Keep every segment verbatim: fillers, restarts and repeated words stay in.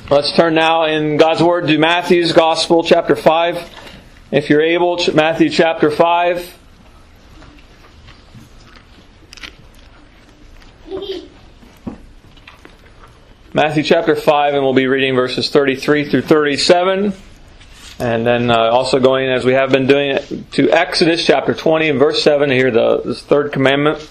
Let's turn now in God's Word to Matthew's Gospel, chapter five. If you're able, Matthew chapter five. Matthew chapter five, and we'll be reading verses thirty-three through thirty-seven. And then uh, also going, as we have been doing it, to Exodus chapter twenty and verse seven to hear the this third commandment.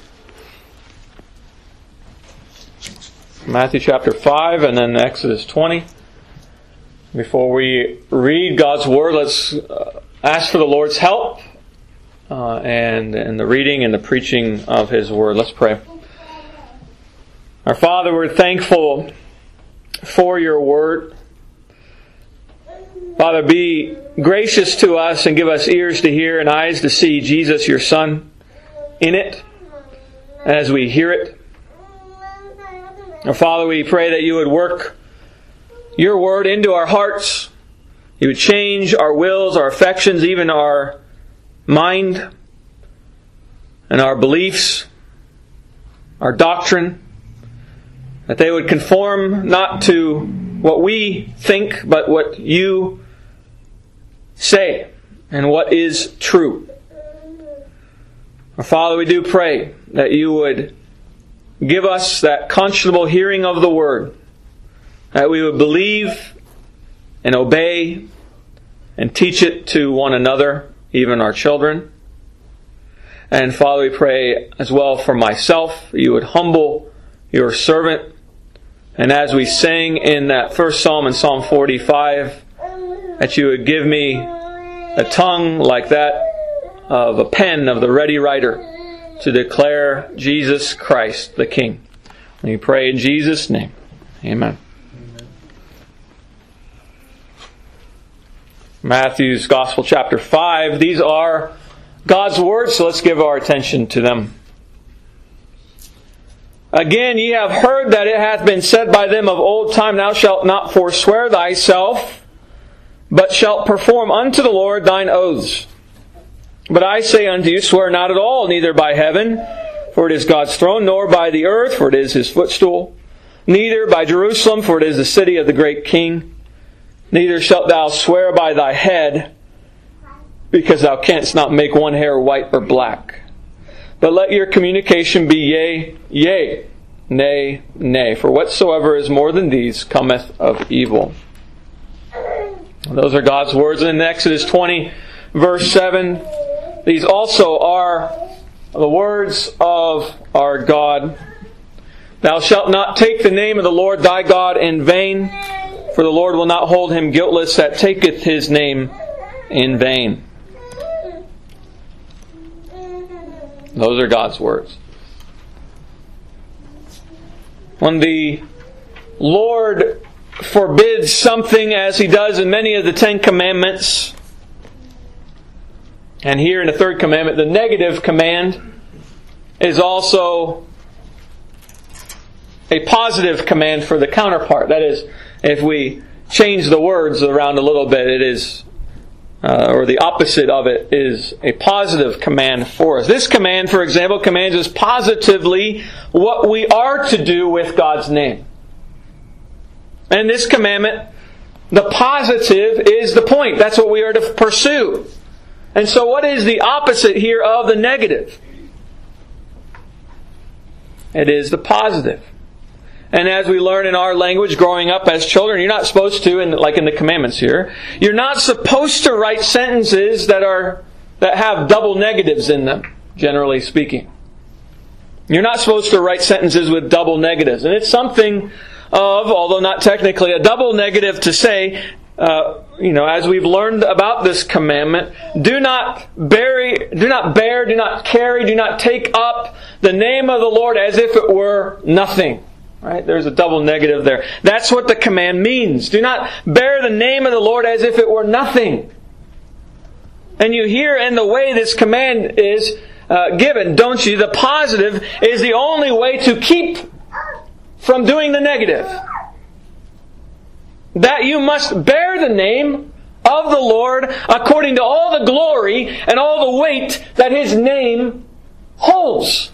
Matthew chapter five and then Exodus twenty. Before we read God's Word, let's uh, ask for the Lord's help uh, and in the reading and the preaching of His Word. Let's pray. Our Father, we're thankful for Your Word. Father, be gracious to us and give us ears to hear and eyes to see Jesus, Your Son, in it as we hear it. Our Father, we pray that You would work Your Word into our hearts. You would change our wills, our affections, even our mind and our beliefs, our doctrine. That they would conform not to what we think, but what You say and what is true. Our Father, we do pray that You would give us that conscionable hearing of the Word, that we would believe and obey and teach it to one another, even our children. And Father, we pray as well for myself, You would humble Your servant. And as we sang in that first psalm in Psalm forty-five, that You would give me a tongue like that of a pen of the ready writer to declare Jesus Christ the King. And we pray in Jesus' name. Amen. Amen. Matthew's Gospel chapter five. These are God's words, so let's give our attention to them. Again, ye have heard that it hath been said by them of old time, Thou shalt not forswear thyself, but shalt perform unto the Lord thine oaths. But I say unto you, swear not at all, neither by heaven, for it is God's throne, nor by the earth, for it is His footstool, neither by Jerusalem, for it is the city of the great King. Neither shalt thou swear by thy head, because thou canst not make one hair white or black. But let your communication be yea, yea, nay, nay. For whatsoever is more than these cometh of evil. Those are God's words in Exodus twenty, verse seven. These also are the words of our God. Thou shalt not take the name of the Lord thy God in vain, for the Lord will not hold him guiltless that taketh His name in vain. Those are God's words. When the Lord forbids something, as He does in many of the Ten Commandments, and here in the third commandment, the negative command is also a positive command for the counterpart. That is, if we change the words around a little bit, it is Uh, or the opposite of it is a positive command for us. This command, for example, commands us positively what we are to do with God's name. And this commandment, the positive is the point. That's what we are to pursue. And so what is the opposite here of the negative? It is the positive. And as we learn in our language growing up as children, you're not supposed to, and like in the commandments here, you're not supposed to write sentences that are that have double negatives in them, generally speaking. You're not supposed to write sentences with double negatives. And it's something of, although not technically, a double negative to say, uh, you know, as we've learned about this commandment, do not bury, do not bear, do not carry, do not take up the name of the Lord as if it were nothing. Right? There's a double negative there. That's what the command means. Do not bear the name of the Lord as if it were nothing. And you hear in the way this command is uh, given, don't you? The positive is the only way to keep from doing the negative. That you must bear the name of the Lord according to all the glory and all the weight that His name holds.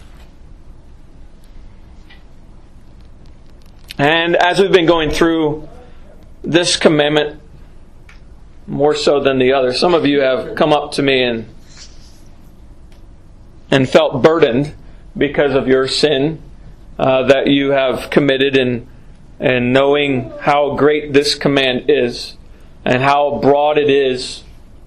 And as we've been going through this commandment more so than the other. Some of you have come up to me and and felt burdened because of your sin uh, that you have committed, and and knowing how great this command is and how broad it is,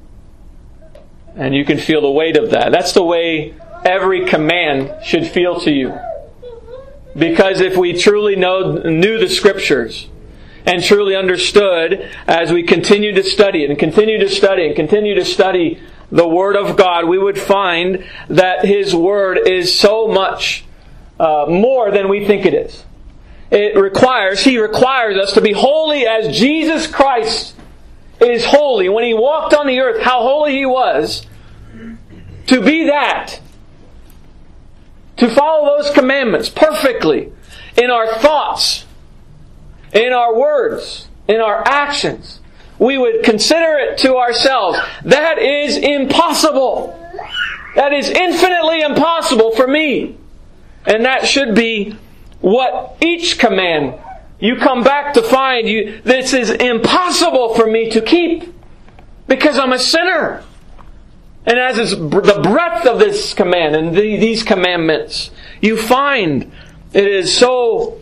and you can feel the weight of that. That's the way every command should feel to you. Because if we truly know, knew the Scriptures and truly understood as we continue to study it and continue to study and continue to study the Word of God, we would find that His Word is so much uh, more than we think it is. It requires, He requires us to be holy as Jesus Christ is holy. When He walked on the earth, how holy He was. To be that. To follow those commandments perfectly in our thoughts, in our words, in our actions. We would consider it to ourselves, that is impossible. That is infinitely impossible for me. And that should be what each command you come back to find. You, this is impossible for me to keep because I'm a sinner. And as is the breadth of this command and the, these commandments, you find it is so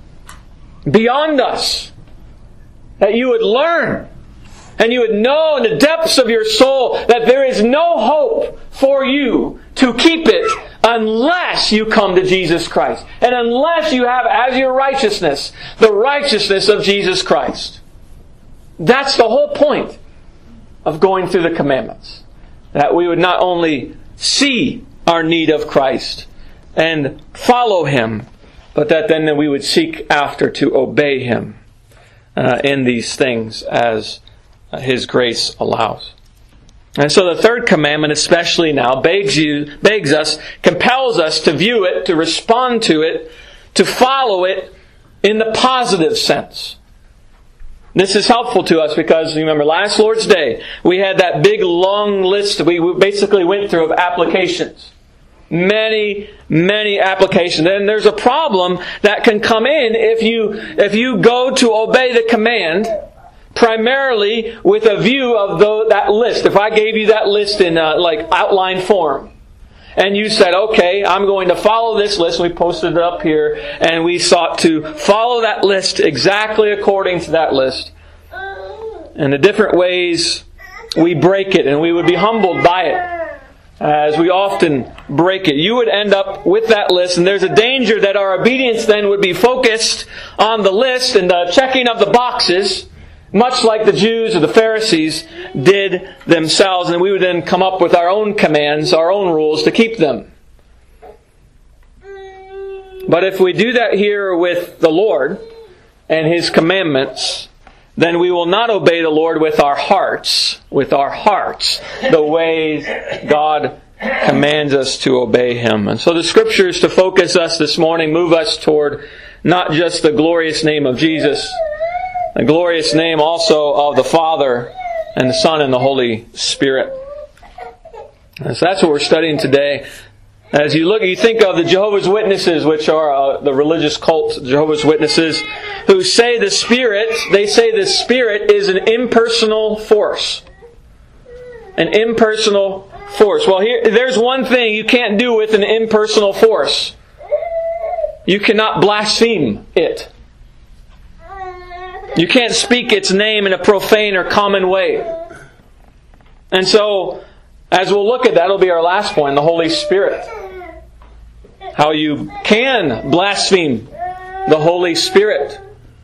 beyond us that you would learn and you would know in the depths of your soul that there is no hope for you to keep it unless you come to Jesus Christ. And unless you have as your righteousness the righteousness of Jesus Christ. That's the whole point of going through the commandments. That we would not only see our need of Christ and follow Him, but that then we would seek after to obey Him uh, in these things as uh, His grace allows. And so the third commandment especially now begs you, begs us, compels us to view it, to respond to it, to follow it in the positive sense. This is helpful to us because, remember, last Lord's Day, we had that big long list we basically went through of applications. Many, many applications. And there's a problem that can come in if you, if you go to obey the command primarily with a view of the, that list. If I gave you that list in uh, like outline form, and you said, okay, I'm going to follow this list. We posted it up here. And we sought to follow that list exactly according to that list. And the different ways we break it. And we would be humbled by it. As we often break it. You would end up with that list. And there's a danger that our obedience then would be focused on the list and the checking of the boxes. Much like the Jews or the Pharisees did themselves, and we would then come up with our own commands, our own rules to keep them. But if we do that here with the Lord and His commandments, then we will not obey the Lord with our hearts, with our hearts, the ways God commands us to obey Him. And so the Scriptures to focus us this morning move us toward not just the glorious name of Jesus, the glorious name also of the Father and the Son and the Holy Spirit. And so that's what we're studying today. As you look, you think of the Jehovah's Witnesses, which are uh, the religious cult, Jehovah's Witnesses, who say the Spirit, they say the Spirit is an impersonal force. An impersonal force. Well, here, there's one thing you can't do with an impersonal force. You cannot blaspheme it. You can't speak its name in a profane or common way. And so, as we'll look at that, it'll be our last point, the Holy Spirit. How you can blaspheme the Holy Spirit.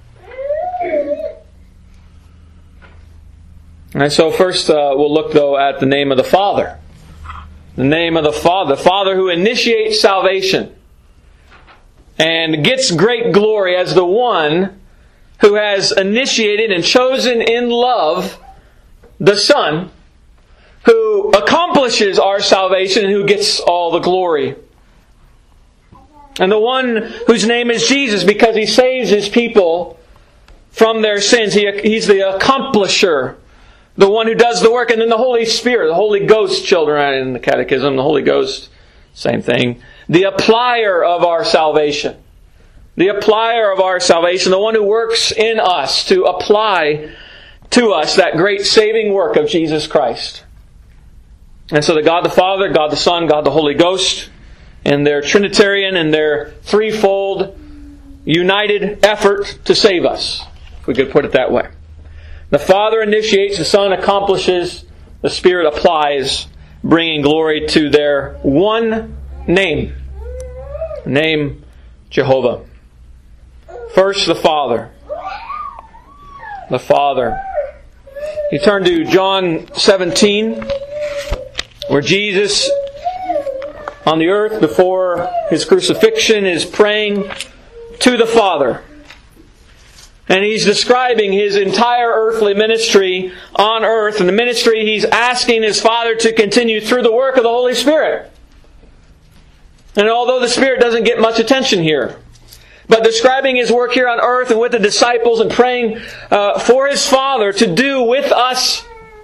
And so first uh, we'll look, though, at the name of the Father. The name of the Father. The Father who initiates salvation and gets great glory as the one who has initiated and chosen in love the Son, who accomplishes our salvation and who gets all the glory. And the one whose name is Jesus, because He saves His people from their sins. He, he's the accomplisher, the one who does the work. And then the Holy Spirit, the Holy Ghost, children in the Catechism, the Holy Ghost, same thing. The applier of our salvation. the applier of our salvation, the one who works in us to apply to us that great saving work of Jesus Christ. And so that God the Father, God the Son, God the Holy Ghost, in their Trinitarian and their threefold united effort to save us, if we could put it that way. The Father initiates, the Son accomplishes, the Spirit applies, bringing glory to their one name. Name Jehovah. First, the Father. The Father. You turn to John seventeen, where Jesus, on the earth before His crucifixion, is praying to the Father. And He's describing His entire earthly ministry on earth. And the ministry He's asking His Father to continue through the work of the Holy Spirit. And although the Spirit doesn't get much attention here, but describing His work here on earth and with the disciples and praying uh, for His Father to do with us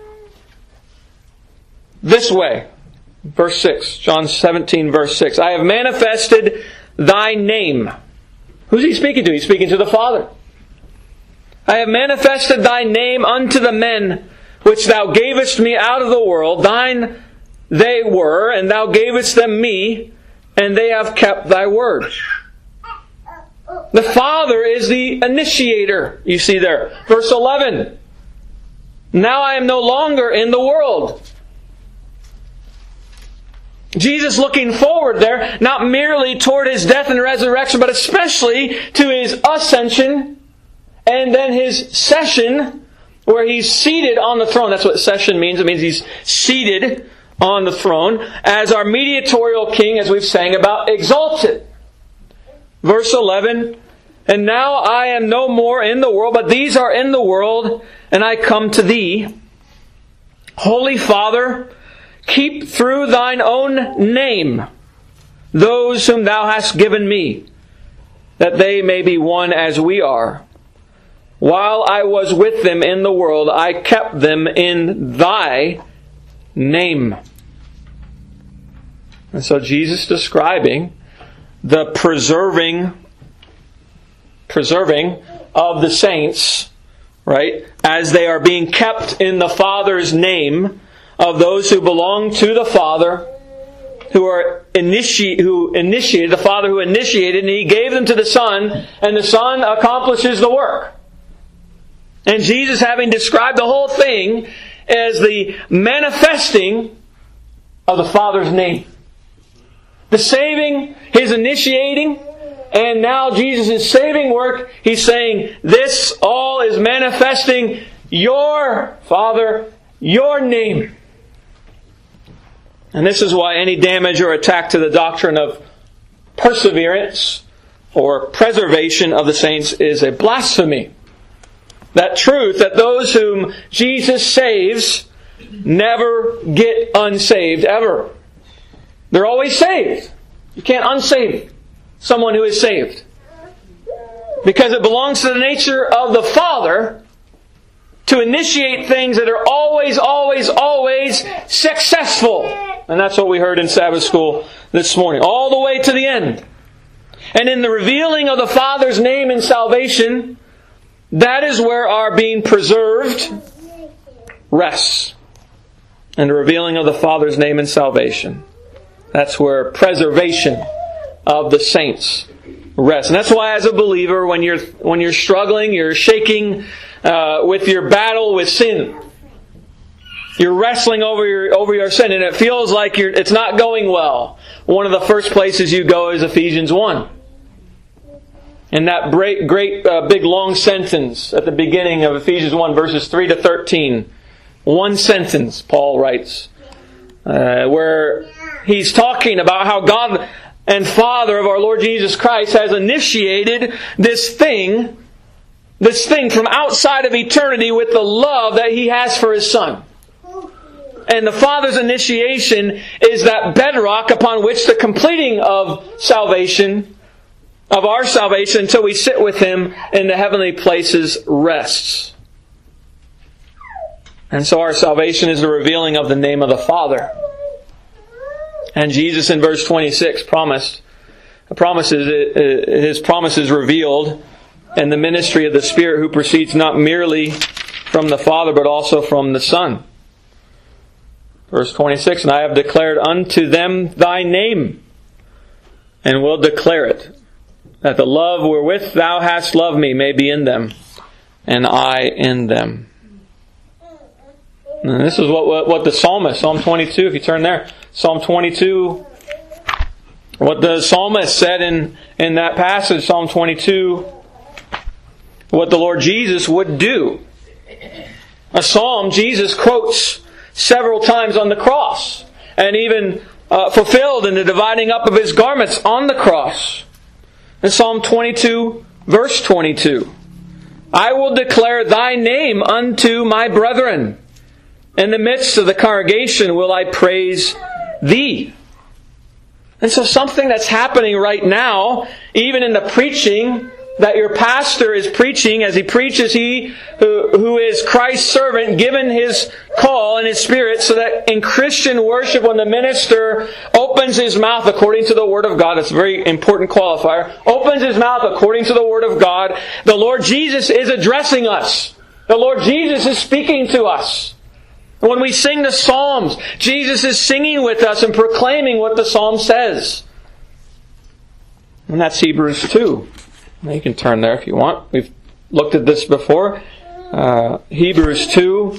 this way. Verse six, John seventeen, verse six. I have manifested Thy name. Who's He speaking to? He's speaking to the Father. I have manifested Thy name unto the men which Thou gavest me out of the world. Thine they were, and Thou gavest them me, and they have kept Thy word. The Father is the initiator, you see there. Verse eleven. Now I am no longer in the world. Jesus looking forward there, not merely toward His death and resurrection, but especially to His ascension and then His session, where He's seated on the throne. That's what session means. It means He's seated on the throne as our mediatorial King, as we've sang about, exalted. Verse eleven, and now I am no more in the world, but these are in the world, and I come to Thee. Holy Father, keep through Thine own name those whom Thou hast given me, that they may be one as we are. While I was with them in the world, I kept them in Thy name. And so Jesus describing the preserving, preserving of the saints, right, as they are being kept in the Father's name, of those who belong to the Father, who are initi- who initiated, the Father who initiated, and He gave them to the Son, and the Son accomplishes the work. And Jesus, having described the whole thing as the manifesting of the Father's name. The saving, His initiating, and now Jesus' saving work, He's saying, this all is manifesting Your Father, Your name. And this is why any damage or attack to the doctrine of perseverance or preservation of the saints is a blasphemy. That truth that those whom Jesus saves never get unsaved ever. They're always saved. You can't unsave someone who is saved. Because it belongs to the nature of the Father to initiate things that are always, always, always successful. And that's what we heard in Sabbath school this morning. All the way to the end. And in the revealing of the Father's name in salvation, that is where our being preserved rests. And the revealing of the Father's name in salvation. That's where preservation of the saints rests. And that's why as a believer, when you're when you're struggling, you're shaking uh, with your battle with sin. You're wrestling over your over your sin, and it feels like you're it's not going well. One of the first places you go is Ephesians one. And that great, great uh, big long sentence at the beginning of Ephesians one, verses three to thirteen. One sentence, Paul writes, uh, where he's talking about how God and Father of our Lord Jesus Christ has initiated this thing, this thing from outside of eternity with the love that He has for His Son. And the Father's initiation is that bedrock upon which the completing of salvation, of our salvation until we sit with Him in the heavenly places, rests. And so our salvation is the revealing of the name of the Father. And Jesus in verse twenty-six promised, promises, His promises revealed in the ministry of the Spirit, who proceeds not merely from the Father, but also from the Son. Verse twenty-six, and I have declared unto them thy name, and will declare it, that the love wherewith thou hast loved me may be in them, and I in them. And this is what, what, what the psalmist, Psalm twenty-two, if you turn there, Psalm twenty-two, what the psalmist said in, in that passage, Psalm twenty-two, what the Lord Jesus would do. A psalm Jesus quotes several times on the cross, and even uh, fulfilled in the dividing up of His garments on the cross. In Psalm twenty-two, verse twenty-two, I will declare thy name unto my brethren. In the midst of the congregation will I praise thee. And so something that's happening right now, even in the preaching that your pastor is preaching, as he preaches, he who, who is Christ's servant, given his call and his Spirit, so that in Christian worship, when the minister opens his mouth according to the Word of God, it's a very important qualifier, opens his mouth according to the Word of God, the Lord Jesus is addressing us. The Lord Jesus is speaking to us. When we sing the Psalms, Jesus is singing with us and proclaiming what the Psalm says. And that's Hebrews two. You can turn there if you want. We've looked at this before. Uh, Hebrews two.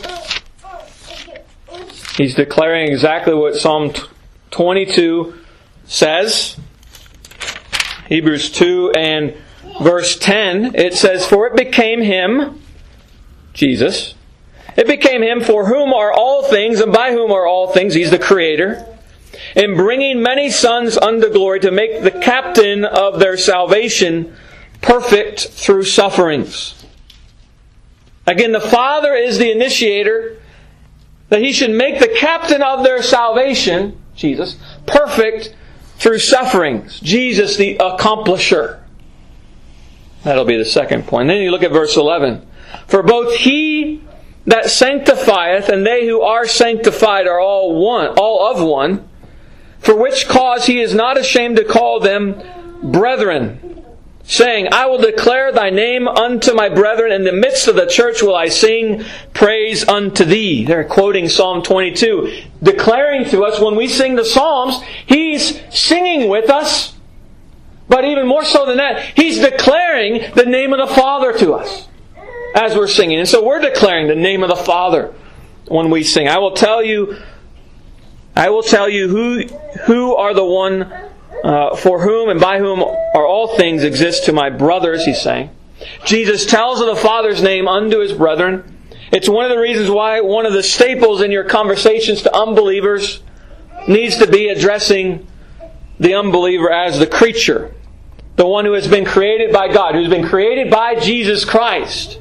He's declaring exactly what Psalm twenty-two says. Hebrews two and verse ten. It says, for it became Him, Jesus, it became Him for whom are all things, and by whom are all things, He's the Creator, in bringing many sons unto glory, to make the captain of their salvation perfect through sufferings. Again, the Father is the initiator, that He should make the captain of their salvation, Jesus, perfect through sufferings. Jesus, the accomplisher. That'll be the second point. Then you look at verse eleven. For both He that sanctifieth and they who are sanctified are all one, all of one, for which cause He is not ashamed to call them brethren, saying, I will declare thy name unto my brethren, in the midst of the church will I sing praise unto thee. They're quoting Psalm twenty-two, declaring to us when we sing the Psalms, He's singing with us, but even more so than that, He's declaring the name of the Father to us as we're singing. And so we're declaring the name of the Father when we sing. I will tell you, I will tell you who who are the one uh, for whom and by whom are all things exist to my brothers, He's saying. Jesus tells of the Father's name unto His brethren. It's one of the reasons why one of the staples in your conversations to unbelievers needs to be addressing the unbeliever as the creature. The one who has been created by God, who's been created by Jesus Christ.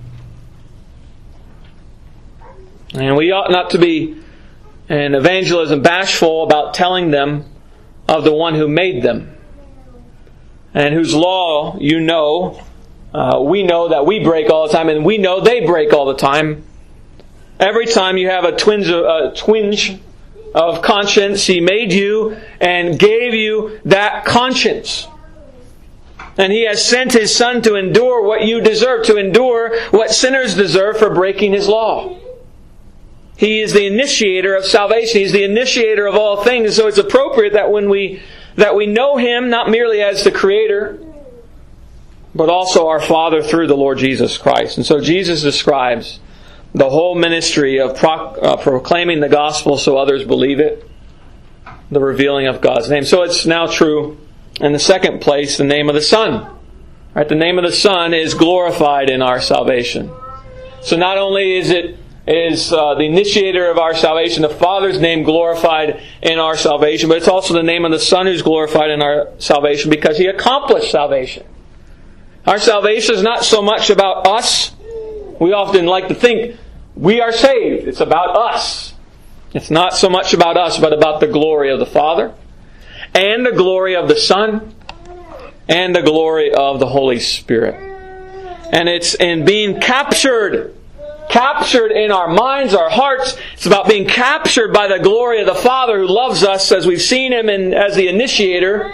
And we ought not to be in evangelism bashful about telling them of the one who made them, and whose law you know, uh, we know that we break all the time, and we know they break all the time. Every time you have a twinge, a twinge of conscience, He made you and gave you that conscience. And He has sent His Son to endure what you deserve, to endure what sinners deserve for breaking His law. He is the initiator of salvation. He's the initiator of all things. So it's appropriate that when we that we know Him not merely as the Creator, but also our Father through the Lord Jesus Christ. And so Jesus describes the whole ministry of pro- uh, proclaiming the gospel so others believe it, the revealing of God's name. So it's now true in the second place, the name of the Son. Right? The name of the Son is glorified in our salvation. So not only is it is uh, the initiator of our salvation, the Father's name glorified in our salvation, but it's also the name of the Son who's glorified in our salvation because He accomplished salvation. Our salvation is not so much about us. We often like to think we are saved. It's about us. It's not so much about us, but about the glory of the Father, and the glory of the Son, and the glory of the Holy Spirit. And it's in being captured Captured in our minds, our hearts. It's about being captured by the glory of the Father who loves us as we've seen Him in, as the initiator.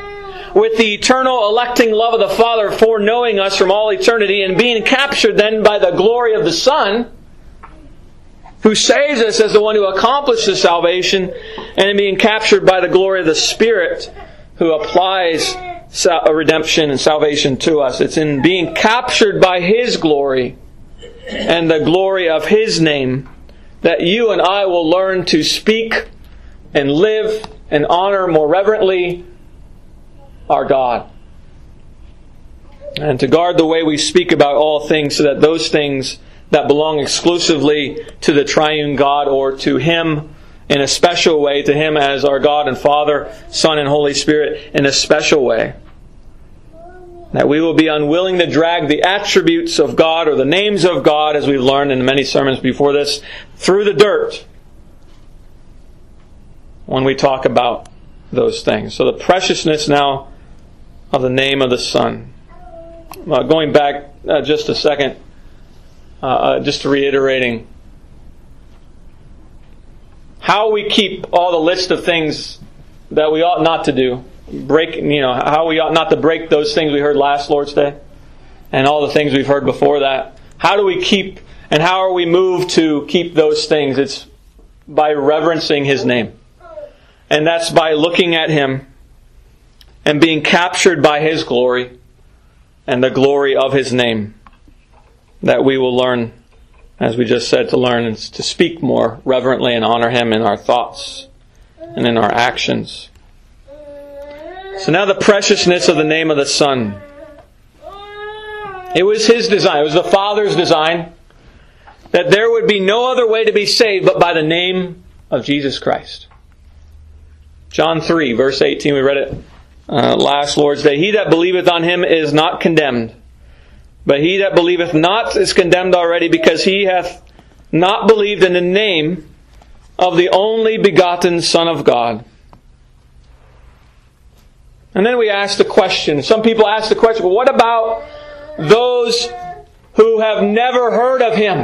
with the eternal electing love of the Father foreknowing us from all eternity and being captured then by the glory of the Son, who saves us as the one who accomplishes salvation, and being captured by the glory of the Spirit who applies redemption and salvation to us. It's in being captured by His glory and the glory of His name that you and I will learn to speak and live and honor more reverently our God. And to guard the way we speak about all things, so that those things that belong exclusively to the triune God, or to Him in a special way, to Him as our God and Father, Son and Holy Spirit in a special way, that we will be unwilling to drag the attributes of God or the names of God, as we've learned in many sermons before this, through the dirt when we talk about those things. So the preciousness now of the name of the Son. Uh, going back uh, just a second, uh, uh, just reiterating how we keep all the list of things that we ought not to do. Break, you know, how we ought not to break those things we heard last Lord's Day, and all the things we've heard before that. How do we keep, and how are we moved to keep those things? It's by reverencing His name. And that's by looking at Him and being captured by His glory and the glory of His name, that we will learn, as we just said, to learn and to speak more reverently and honor Him in our thoughts and in our actions. So now the preciousness of the name of the Son. It was His design, it was the Father's design, that there would be no other way to be saved but by the name of Jesus Christ. John three, verse eighteen, we read it uh, last Lord's Day. He that believeth on Him is not condemned, but he that believeth not is condemned already, because he hath not believed in the name of the only begotten Son of God. And then we ask the question, some people ask the question, well, what about those who have never heard of Him?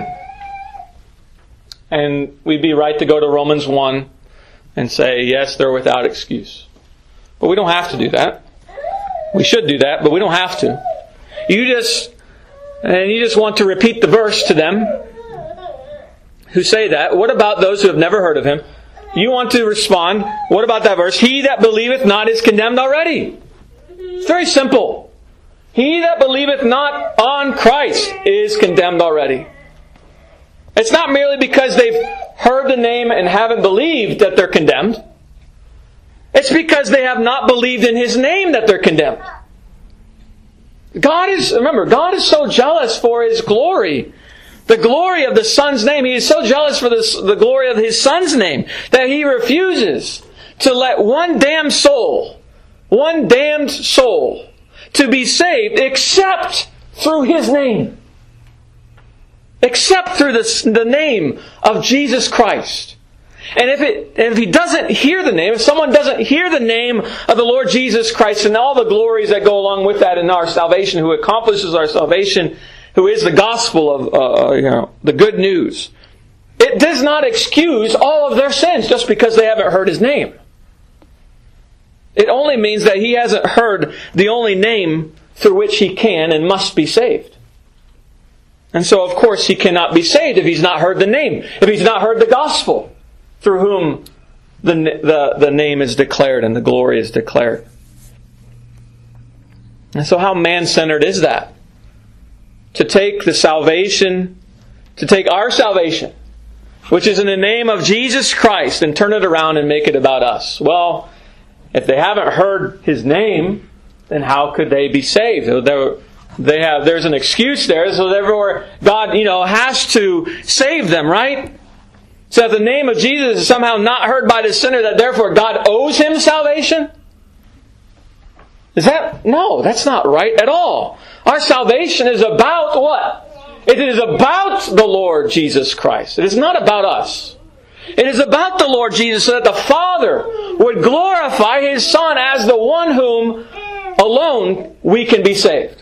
And we'd be right to go to Romans one and say, yes, they're without excuse. But we don't have to do that. We should do that, but we don't have to. You just, and you just want to repeat the verse to them who say that. What about those who have never heard of Him? You want to respond, what about that verse? He that believeth not is condemned already. It's very simple. He that believeth not on Christ is condemned already. It's not merely because they've heard the name and haven't believed that they're condemned. It's because they have not believed in His name that they're condemned. God is, remember, God is so jealous for His glory. The glory of the Son's name. He is so jealous for this, the glory of His Son's name, that He refuses to let one damned soul, one damned soul, to be saved except through His name. Except through the, the name of Jesus Christ. And if it, if he doesn't hear the name, if someone doesn't hear the name of the Lord Jesus Christ and all the glories that go along with that in our salvation, who accomplishes our salvation, who is the gospel of uh, you know the good news, it does not excuse all of their sins just because they haven't heard His name. It only means that he hasn't heard the only name through which he can and must be saved. And so, of course, he cannot be saved if he's not heard the name, if he's not heard the gospel through whom the, the, the name is declared and the glory is declared. And so how man-centered is that? To take the salvation, to take our salvation, which is in the name of Jesus Christ, and turn it around and make it about us. Well, if they haven't heard His name, then how could they be saved? They're, They have, there's an excuse there, so therefore God, you know, has to save them, right? So if the name of Jesus is somehow not heard by the sinner, that therefore God owes him salvation? Is that, no, that's not right at all. Our salvation is about what? It is about the Lord Jesus Christ. It is not about us. It is about the Lord Jesus, so that the Father would glorify His Son as the one whom alone we can be saved.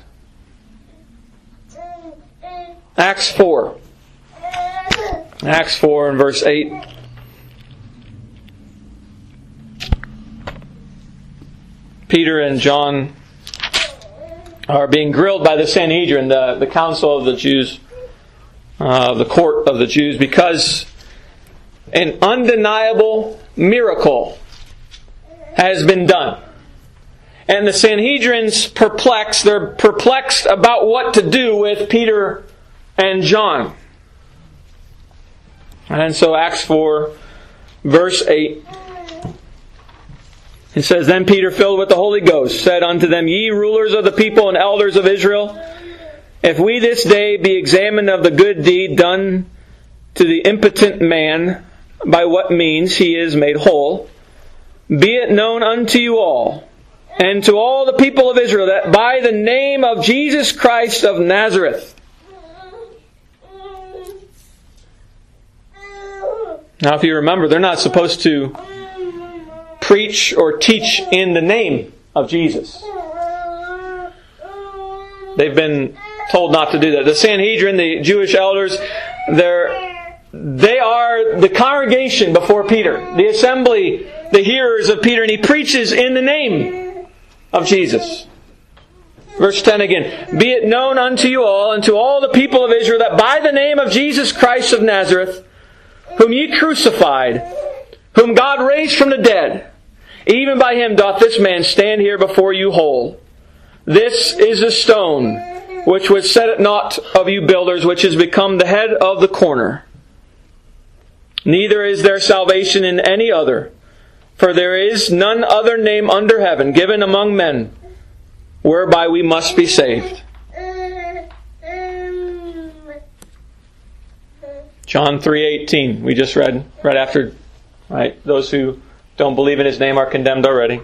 Acts four. Acts four and verse eight. Peter and John are being grilled by the Sanhedrin, the, the council of the Jews, uh, the court of the Jews, because an undeniable miracle has been done. And the Sanhedrin's perplexed. They're perplexed about what to do with Peter and John. And so Acts four, verse eight, it says, Then Peter, filled with the Holy Ghost, said unto them, Ye rulers of the people and elders of Israel, if we this day be examined of the good deed done to the impotent man, by what means he is made whole, be it known unto you all, and to all the people of Israel, that by the name of Jesus Christ of Nazareth. Now, if you remember, they're not supposed to preach or teach in the name of Jesus. They've been told not to do that. The Sanhedrin, the Jewish elders, they're, they are the congregation before Peter, the assembly, the hearers of Peter, and he preaches in the name of Jesus. Verse ten again, Be it known unto you all, and to all the people of Israel, that by the name of Jesus Christ of Nazareth, whom ye crucified, whom God raised from the dead, even by him doth this man stand here before you whole. This is the stone which was set at naught of you builders, which is become the head of the corner. Neither is there salvation in any other, for there is none other name under heaven given among men, whereby we must be saved. John three eighteen, we just read right after, right? Those who don't believe in His name are condemned already.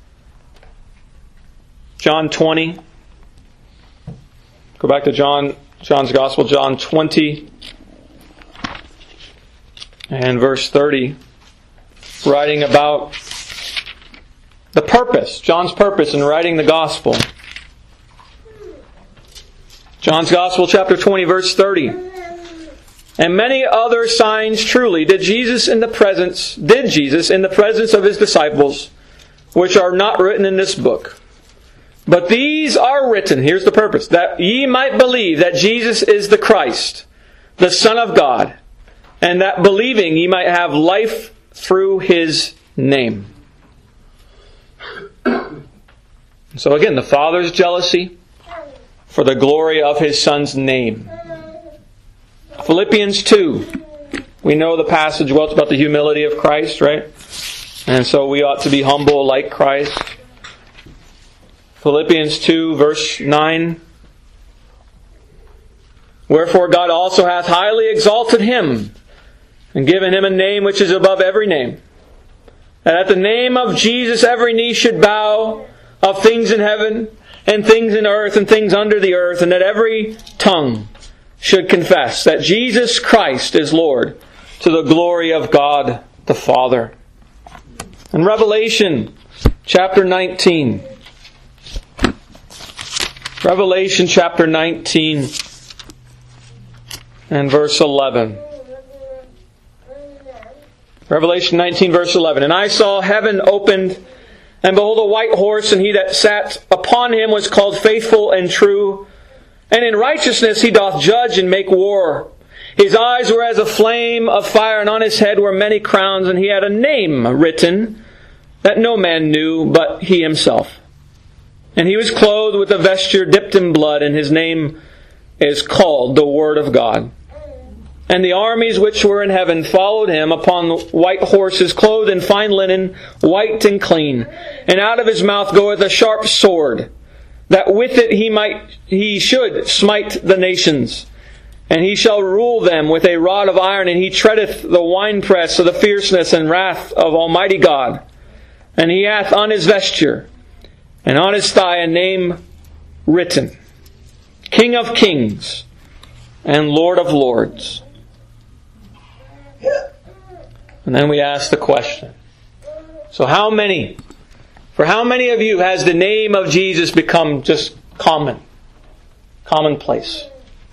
John twenty. Go back to John, John's Gospel, John twenty and verse thirty, writing about the purpose, John's purpose in writing the Gospel. John's Gospel, chapter twenty, verse thirty. And many other signs truly did Jesus in the presence, did Jesus in the presence of His disciples, which are not written in this book. But these are written, here's the purpose, that ye might believe that Jesus is the Christ, the Son of God, and that believing ye might have life through His name. So again, the Father's jealousy for the glory of His Son's name. Philippians two. We know the passage well. It's about the humility of Christ, right? And so we ought to be humble like Christ. Philippians two, verse nine. Wherefore God also hath highly exalted Him, and given Him a name which is above every name, that at the name of Jesus every knee should bow, of things in heaven, and things in earth, and things under the earth, and that every tongue should confess that Jesus Christ is Lord, to the glory of God the Father. In Revelation chapter nineteen, Revelation chapter nineteen and verse eleven. Revelation nineteen, verse eleven. And I saw heaven opened, and behold, a white horse, and he that sat upon him was called Faithful and True. And in righteousness he doth judge and make war. His eyes were as a flame of fire, and on his head were many crowns, and he had a name written that no man knew but he himself. And he was clothed with a vesture dipped in blood, and his name is called the Word of God. And the armies which were in heaven followed him upon white horses, clothed in fine linen, white and clean. And out of his mouth goeth a sharp sword, that with it he might he should smite the nations. And he shall rule them with a rod of iron, and he treadeth the winepress of the fierceness and wrath of Almighty God. And he hath on his vesture and on his thigh a name written, King of Kings and Lord of Lords. And then we ask the question, so how many, for how many of you has the name of Jesus become just common, commonplace?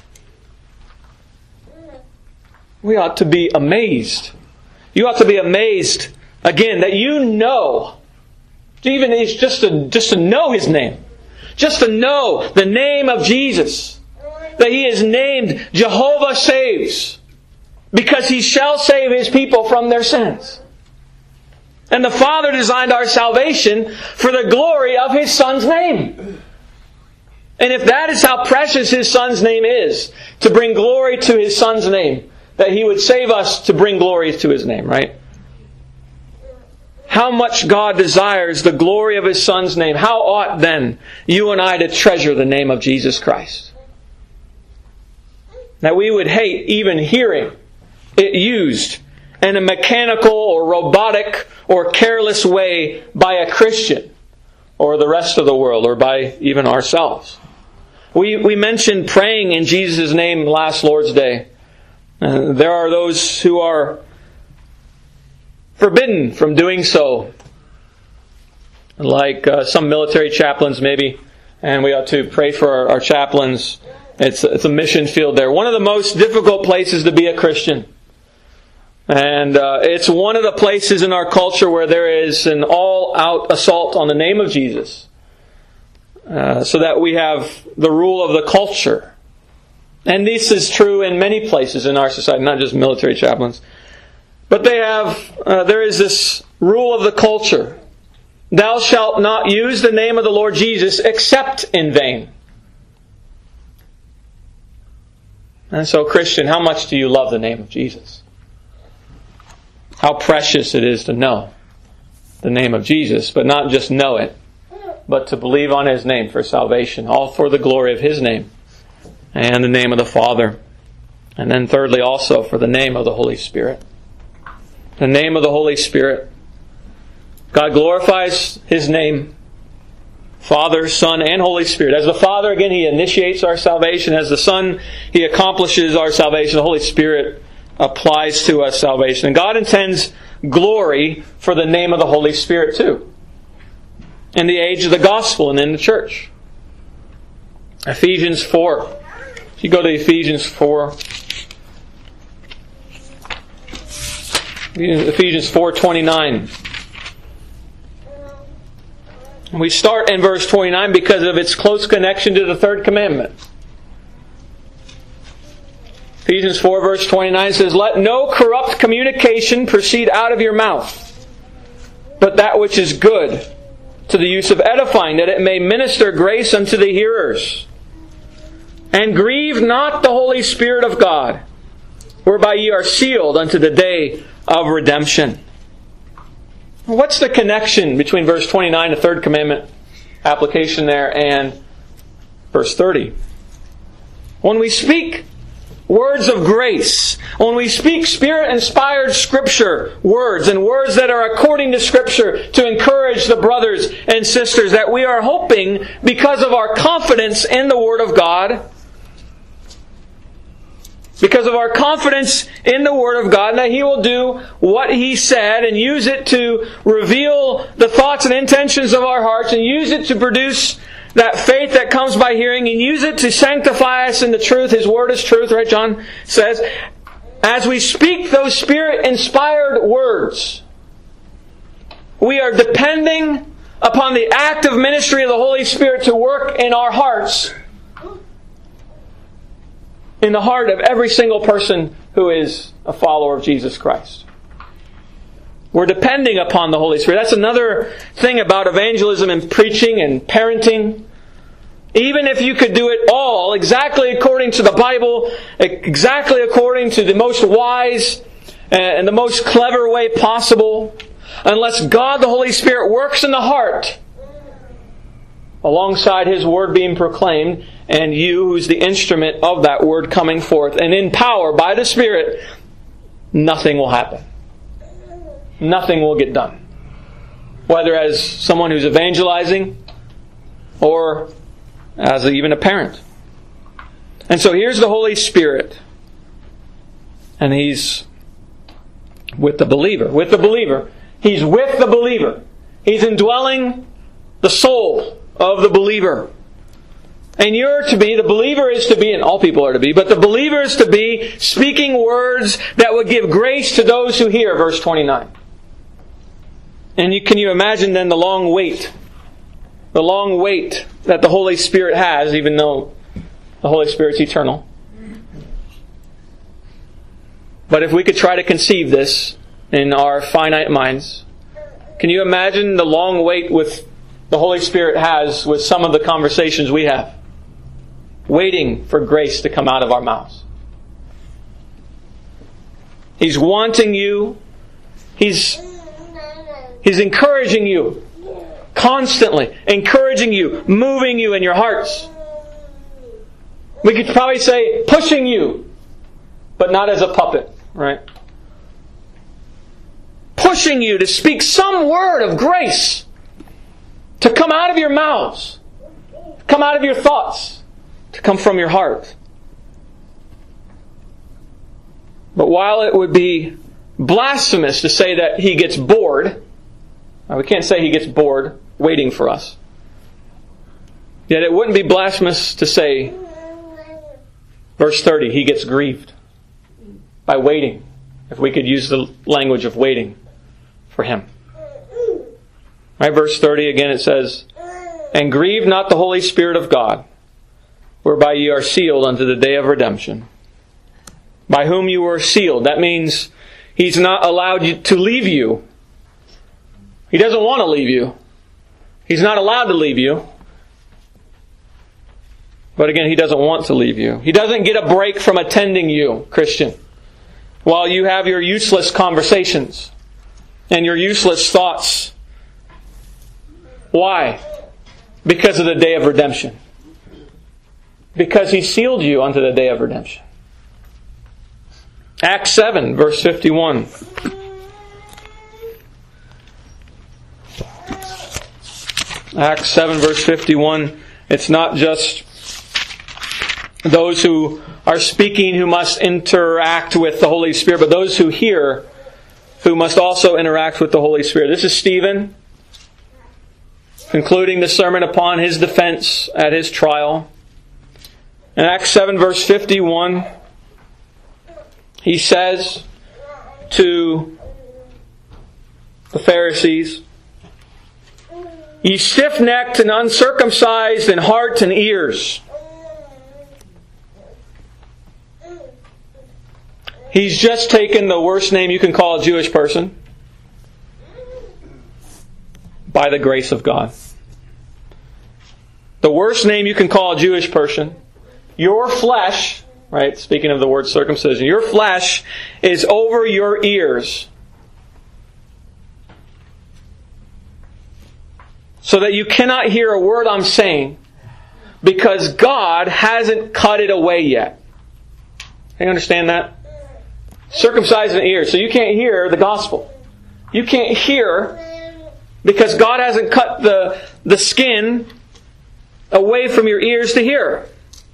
We ought to be amazed. You ought to be amazed, again, that you know Even it's just to, just to know His name. Just to know the name of Jesus. That He is named Jehovah Saves. Because He shall save His people from their sins. And the Father designed our salvation for the glory of His Son's name. And if that is how precious His Son's name is, to bring glory to His Son's name, that He would save us to bring glory to His name, right? How much God desires the glory of His Son's name. How ought then you and I to treasure the name of Jesus Christ? That we would hate even hearing it used in a mechanical or robotic or careless way by a Christian or the rest of the world or by even ourselves. We we mentioned praying in Jesus' name last Lord's Day. Uh, there are those who are forbidden from doing so, like uh, some military chaplains maybe, and we ought to pray for our, our chaplains. It's, it's a mission field there. One of the most difficult places to be a Christian. And uh, it's one of the places in our culture where there is an all-out assault on the name of Jesus. Uh, so that we have the rule of the culture. And this is true in many places in our society, not just military chaplains. But they have, uh, there is this rule of the culture. Thou shalt not use the name of the Lord Jesus except in vain. And so, Christian, how much do you love the name of Jesus? How precious it is to know the name of Jesus, but not just know it, but to believe on His name for salvation, all for the glory of His name and the name of the Father. And then thirdly also for the name of the Holy Spirit. The name of the Holy Spirit. God glorifies His name, Father, Son, and Holy Spirit. As the Father, again, He initiates our salvation. As the Son, He accomplishes our salvation. The Holy Spirit applies to us salvation. And God intends glory for the name of the Holy Spirit too. In the age of the gospel and in the church. Ephesians four. If you go to Ephesians four. Ephesians four twenty-nine. We start in verse twenty-nine because of its close connection to the third commandment. Ephesians four verse twenty-nine says, Let no corrupt communication proceed out of your mouth, but that which is good, to the use of edifying, that it may minister grace unto the hearers. And grieve not the Holy Spirit of God, whereby ye are sealed unto the day of redemption. What's the connection between verse twenty-nine, the third commandment application there, and verse thirty? When we speak words of grace, when we speak Spirit-inspired Scripture words, and words that are according to Scripture to encourage the brothers and sisters, that we are hoping because of our confidence in the Word of God, because of our confidence in the Word of God, that He will do what He said and use it to reveal the thoughts and intentions of our hearts and use it to produce that faith that comes by hearing and use it to sanctify us in the truth. His Word is truth, right? John says, as we speak those Spirit-inspired words, we are depending upon the active ministry of the Holy Spirit to work in our hearts, in the heart of every single person who is a follower of Jesus Christ. We're depending upon the Holy Spirit. That's another thing about evangelism and preaching and parenting. Even if you could do it all exactly according to the Bible, exactly according to the most wise and the most clever way possible, unless God the Holy Spirit works in the heart alongside His Word being proclaimed, and you, who's the instrument of that Word coming forth, and in power by the Spirit, nothing will happen. Nothing will get done. Whether as someone who's evangelizing or as even a parent. And so here's the Holy Spirit. And He's with the believer. With the believer. He's with the believer. He's indwelling the soul of the believer. And you're to be, the believer is to be, and all people are to be, but the believer is to be speaking words that would give grace to those who hear, verse twenty-nine. And you, can you imagine then the long wait? The long wait that the Holy Spirit has, even though the Holy Spirit's eternal. But if we could try to conceive this in our finite minds, can you imagine the long wait with the Holy Spirit has with some of the conversations we have? Waiting for grace to come out of our mouths. He's wanting you. He's, he's encouraging you. Constantly. Encouraging you. Moving you in your hearts. We could probably say pushing you. But not as a puppet. Right? Pushing you to speak some word of grace. To come out of your mouths. To come out of your thoughts. To come from your heart. But while it would be blasphemous to say that He gets bored, now we can't say He gets bored waiting for us. Yet it wouldn't be blasphemous to say, verse thirty, He gets grieved by waiting, if we could use the language of waiting for Him. Right, verse thirty again it says, and grieve not the Holy Spirit of God, whereby ye are sealed unto the day of redemption. By whom you were sealed. That means He's not allowed you to leave you. He doesn't want to leave you. He's not allowed to leave you. But again, He doesn't want to leave you. He doesn't get a break from attending you, Christian, while you have your useless conversations and your useless thoughts. Why? Because of the day of redemption. Because He sealed you unto the day of redemption. Acts seven, verse fifty-one. Acts seven, verse fifty-one. It's not just those who are speaking who must interact with the Holy Spirit, but those who hear who must also interact with the Holy Spirit. This is Stephen, concluding the sermon upon his defense at his trial. In Acts seven, verse fifty-one, he says to the Pharisees, ye stiff-necked and uncircumcised in heart and ears. He's just taken the worst name you can call a Jewish person by the grace of God. The worst name you can call a Jewish person. Your flesh, right, speaking of the word circumcision, your flesh is over your ears. So that you cannot hear a word I'm saying because God hasn't cut it away yet. Can you understand that? Circumcised in ears. So you can't hear the gospel. You can't hear because God hasn't cut the, the skin away from your ears to hear.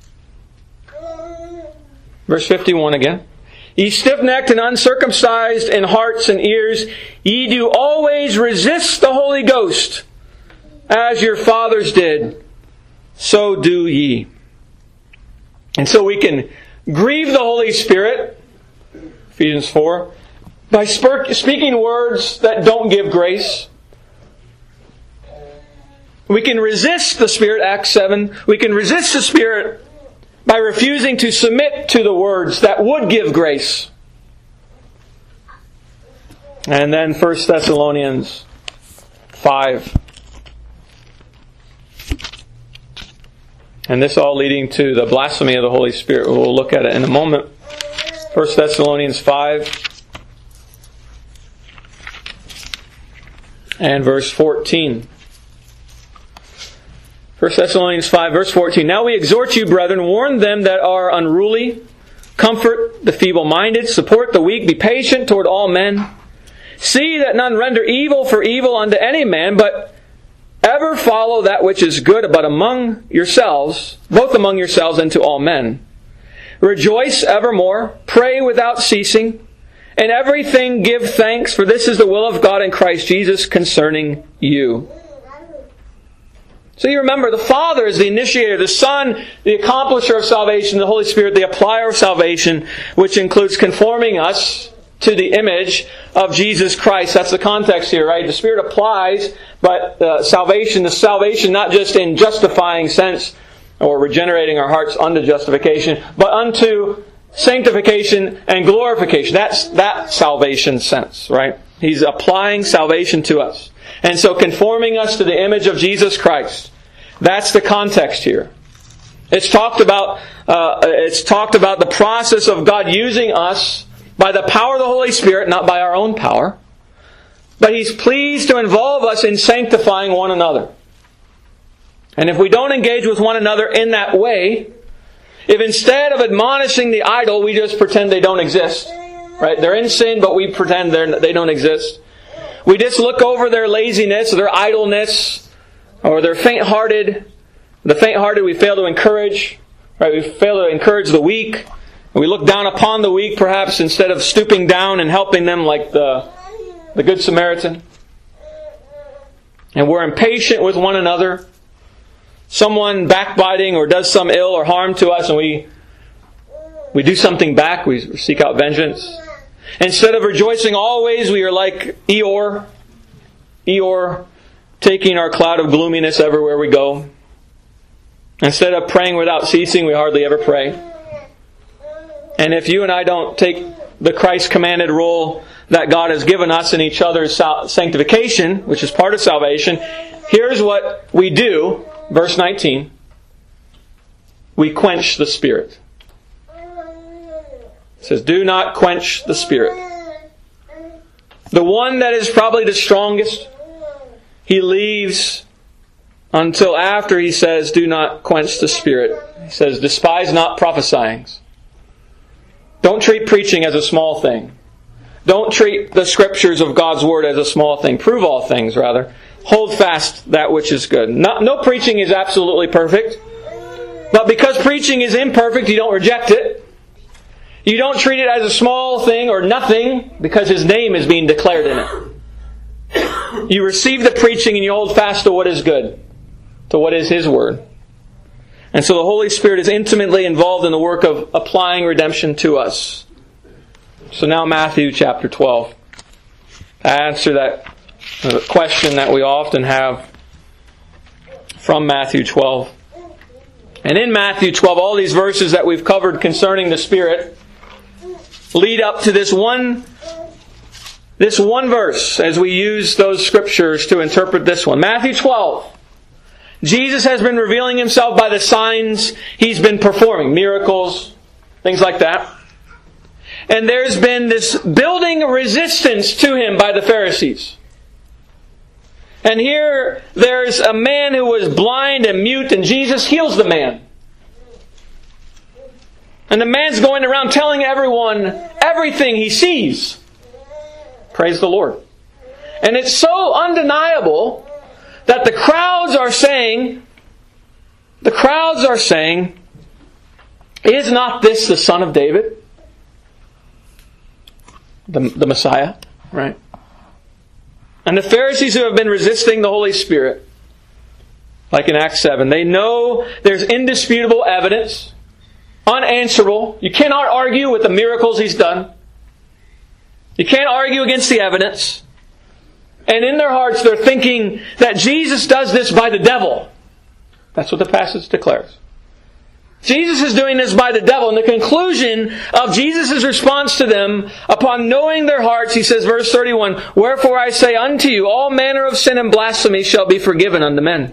Verse fifty-one again. Ye stiff-necked and uncircumcised in hearts and ears, ye do always resist the Holy Ghost, as your fathers did, so do ye. And so we can grieve the Holy Spirit, Ephesians four, by speaking words that don't give grace. We can resist the Spirit, Acts seven. We can resist the Spirit by refusing to submit to the words that would give grace. And then First Thessalonians five. And this all leading to the blasphemy of the Holy Spirit. We'll look at it in a moment. First Thessalonians five and verse fourteen. First Thessalonians five, verse fourteen. Now we exhort you, brethren, warn them that are unruly, comfort the feeble-minded, support the weak, be patient toward all men. See that none render evil for evil unto any man, but ever follow that which is good, but among yourselves, both among yourselves and to all men. Rejoice evermore, pray without ceasing, and everything give thanks, for this is the will of God in Christ Jesus concerning you. So you remember, the Father is the initiator, the Son, the accomplisher of salvation, the Holy Spirit, the applier of salvation, which includes conforming us to the image of Jesus Christ. That's the context here, right? The Spirit applies, but uh, salvation is salvation not just in justifying sense or regenerating our hearts unto justification, but unto sanctification and glorification. That's that salvation sense, right? He's applying salvation to us. And so conforming us to the image of Jesus Christ. That's the context here. It's talked about, uh, it's talked about the process of God using us by the power of the Holy Spirit, not by our own power. But He's pleased to involve us in sanctifying one another. And if we don't engage with one another in that way, if instead of admonishing the idle, we just pretend they don't exist, right? They're in sin, but we pretend they're, they don't exist. We just look over their laziness, their idleness, or their faint-hearted. The faint-hearted we fail to encourage, right? We fail to encourage the weak. We look down upon the weak, perhaps, instead of stooping down and helping them like the, the Good Samaritan. And we're impatient with one another. Someone backbiting or does some ill or harm to us, and we we do something back. We seek out vengeance. Instead of rejoicing always, we are like Eeyore. Eeyore, taking our cloud of gloominess everywhere we go. Instead of praying without ceasing, we hardly ever pray. And if you and I don't take the Christ-commanded role that God has given us in each other's sanctification, which is part of salvation, here's what we do. Verse nineteen. We quench the Spirit. It says, do not quench the Spirit. The one that is probably the strongest, he leaves until after he says, do not quench the Spirit. He says, despise not prophesying. Don't treat preaching as a small thing. Don't treat the Scriptures of God's Word as a small thing. Prove all things, rather. Hold fast that which is good. No, no preaching is absolutely perfect. But because preaching is imperfect, you don't reject it. You don't treat it as a small thing or nothing because His name is being declared in it. You receive the preaching and you hold fast to what is good, to what is His Word. And so the Holy Spirit is intimately involved in the work of applying redemption to us. So now Matthew chapter twelve. I answer that question that we often have from Matthew twelve. And in Matthew twelve, all these verses that we've covered concerning the Spirit lead up to this one, this one verse as we use those scriptures to interpret this one. Matthew twelve. Jesus has been revealing Himself by the signs He's been performing, miracles, things like that. And there's been this building resistance to Him by the Pharisees. And here there's a man who was blind and mute, and Jesus heals the man. And the man's going around telling everyone everything he sees. Praise the Lord. And it's so undeniable that the crowds are saying, the crowds are saying, is not this the Son of David? The, the Messiah, right? And the Pharisees who have been resisting the Holy Spirit, like in Acts seven, they know there's indisputable evidence, unanswerable. You cannot argue with the miracles He's done. You can't argue against the evidence. And in their hearts they're thinking that Jesus does this by the devil. That's what the passage declares. Jesus is doing this by the devil. And the conclusion of Jesus' response to them, upon knowing their hearts, He says, verse thirty-one, wherefore I say unto you, all manner of sin and blasphemy shall be forgiven unto men.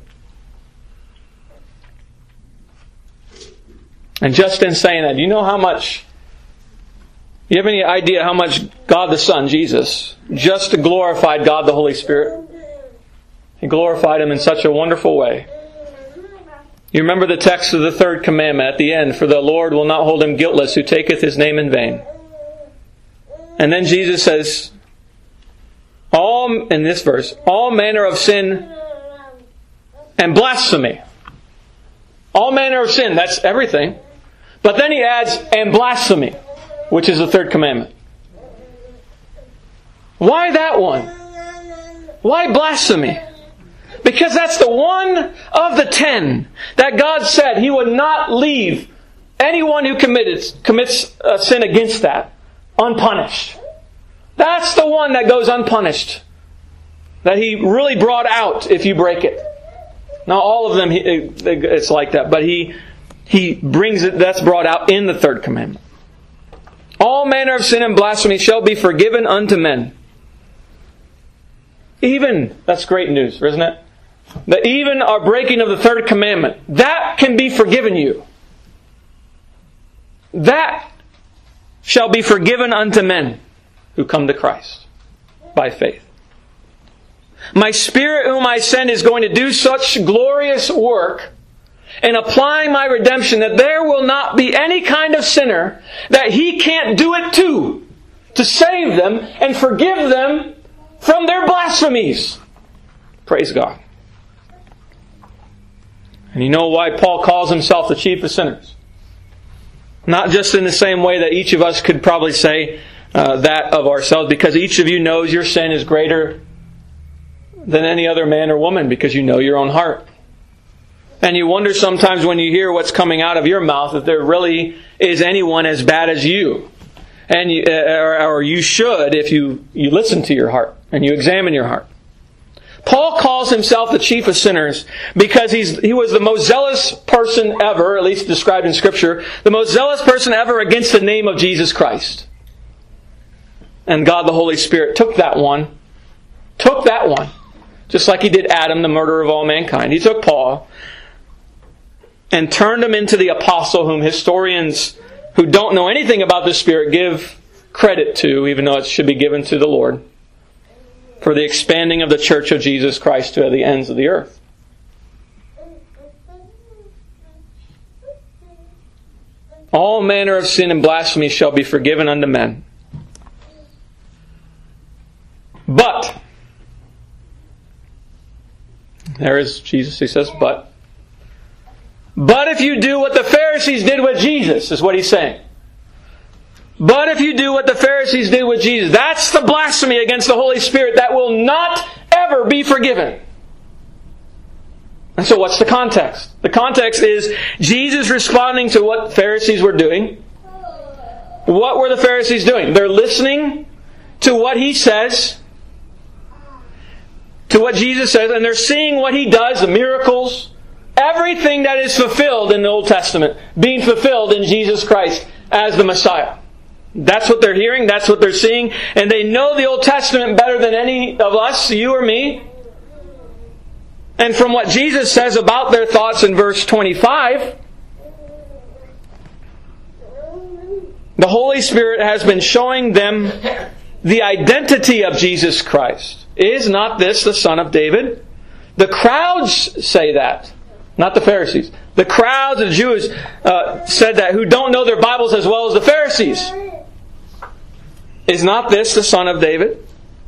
And just in saying that, do you know how much, do you have any idea how much God the Son, Jesus, just glorified God the Holy Spirit? He glorified Him in such a wonderful way. You remember the text of the third commandment at the end, for the Lord will not hold him guiltless who taketh His name in vain. And then Jesus says, all, in this verse, all manner of sin and blasphemy. All manner of sin, that's everything. But then He adds, and blasphemy, which is the third commandment. Why that one? Why blasphemy? Because that's the one of the ten that God said He would not leave anyone who commits, commits a sin against that unpunished. That's the one that goes unpunished. That He really brought out if you break it. Now all of them, it's like that. But He He brings it, that's brought out in the third commandment. All manner of sin and blasphemy shall be forgiven unto men. Even, that's great news, isn't it? That even our breaking of the third commandment, that can be forgiven you. That shall be forgiven unto men who come to Christ by faith. My Spirit whom I send is going to do such glorious work in applying my redemption that there will not be any kind of sinner that He can't do it to, to save them and forgive them from their blasphemies. Praise God. And you know why Paul calls himself the chief of sinners? Not just in the same way that each of us could probably say uh, that of ourselves, because each of you knows your sin is greater than any other man or woman, because you know your own heart. And you wonder sometimes when you hear what's coming out of your mouth if there really is anyone as bad as you. And you, or, or you should if you, you listen to your heart and you examine your heart. Paul calls himself the chief of sinners because he's, he was the most zealous person ever, at least described in Scripture, the most zealous person ever against the name of Jesus Christ. And God the Holy Spirit took that one, took that one, just like He did Adam, the murderer of all mankind. He took Paul and turned him into the apostle whom historians who don't know anything about the Spirit give credit to, even though it should be given to the Lord, for the expanding of the church of Jesus Christ to the ends of the earth. All manner of sin and blasphemy shall be forgiven unto men. But, there is Jesus, He says, but. But if you do what the Pharisees did with Jesus, is what He's saying. But if you do what the Pharisees did with Jesus, that's the blasphemy against the Holy Spirit that will not ever be forgiven. And so what's the context? The context is Jesus responding to what Pharisees were doing. What were the Pharisees doing? They're listening to what He says, to what Jesus says, and they're seeing what He does, the miracles, everything that is fulfilled in the Old Testament, being fulfilled in Jesus Christ as the Messiah. That's what they're hearing, that's what they're seeing, and they know the Old Testament better than any of us, you or me. And from what Jesus says about their thoughts in verse twenty-five, the Holy Spirit has been showing them the identity of Jesus Christ. Is not this the Son of David? The crowds say that, not the Pharisees. The crowds of Jews uh, said that, who don't know their Bibles as well as the Pharisees. Is not this the Son of David?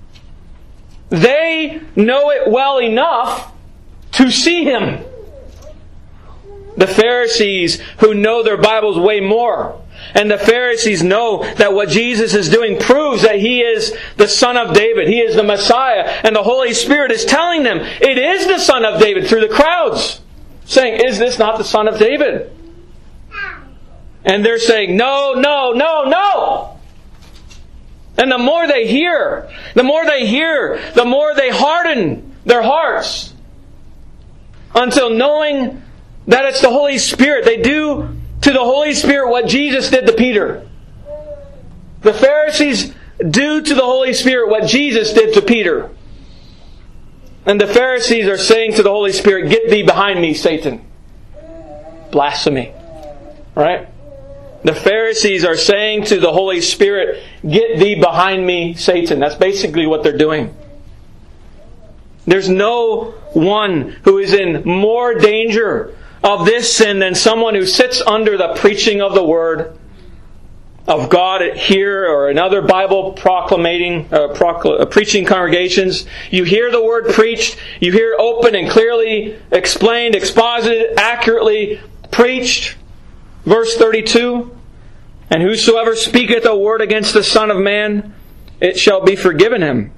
They know it well enough to see Him. The Pharisees, who know their Bibles way more, and the Pharisees know that what Jesus is doing proves that He is the Son of David. He is the Messiah. And the Holy Spirit is telling them, it is the Son of David, through the crowds. Saying, is this not the Son of David? And they're saying, no, no, no, no! And the more they hear, the more they hear, the more they harden their hearts. Until knowing that it's the Holy Spirit, they do to the Holy Spirit what Jesus did to Peter. The Pharisees do to the Holy Spirit what Jesus did to Peter. And the Pharisees are saying to the Holy Spirit, get thee behind me, Satan. Blasphemy. Right? The Pharisees are saying to the Holy Spirit, get thee behind me, Satan. That's basically what they're doing. There's no one who is in more danger of this sin than someone who sits under the preaching of the Word of God here or in other Bible proclamating, uh, procl- uh, preaching congregations. You hear the Word preached, you hear open and clearly explained, exposited, accurately preached. Verse thirty-two, and whosoever speaketh a word against the Son of Man, it shall be forgiven him.